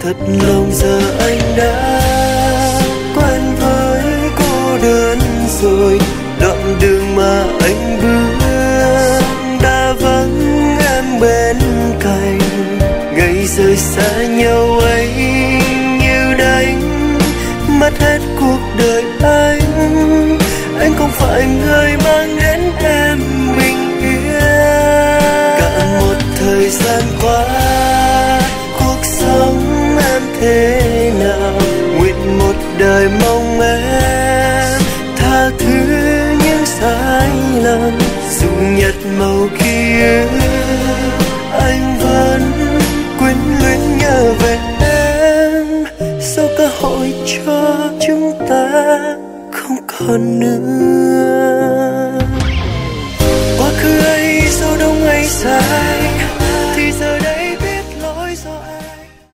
thật lòng giờ anh đã quen với cô đơn rồi. Đoạn đường mà anh bước đã vắng em bên cạnh. Ngày rời xa nhau ấy như đánh mất hết cuộc đời anh. Anh không phải người mang đến em bình yên. Cả một thời gian qua cuộc sống em thế nào, nguyện một đời mong em tha thứ những sai lầm. Dù nhạt màu ký ức anh vẫn quyến luyến nhớ về em. Sao cơ hội cho chúng ta không còn nữa.